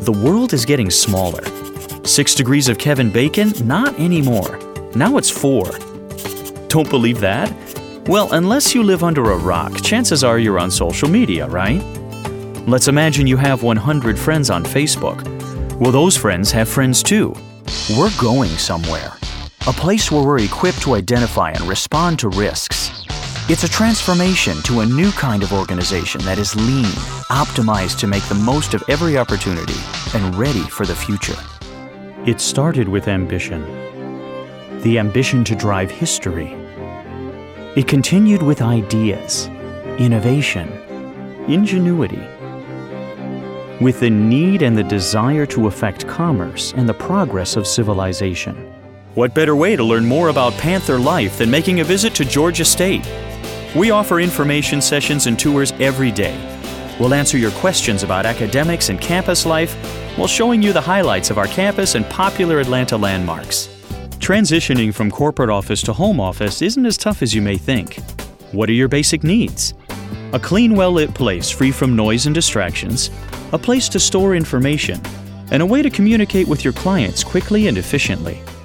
The world is getting smaller. 6 degrees of Kevin Bacon? Not anymore. Now it's 4. Don't believe that? Well, unless you live under a rock, chances are you're on social media, right? Let's imagine you have 100 friends on Facebook. Well, those friends have friends too. We're going somewhere. A place where we're equipped to identify and respond to risks. It's a transformation to a new kind of organization that is lean, optimized to make the most of every opportunity, and ready for the future. It started with ambition. The ambition to drive history. It continued with ideas, innovation, ingenuity. With the need and the desire to affect commerce and the progress of civilization. What better way to learn more about Panther life than making a visit to Georgia State? We offer information sessions and tours every day. We'll answer your questions about academics and campus life while showing you the highlights of our campus and popular Atlanta landmarks. Transitioning from corporate office to home office isn't as tough as you may think. What are your basic needs? A clean, well-lit place free from noise and distractions, a place to store information, and a way to communicate with your clients quickly and efficiently.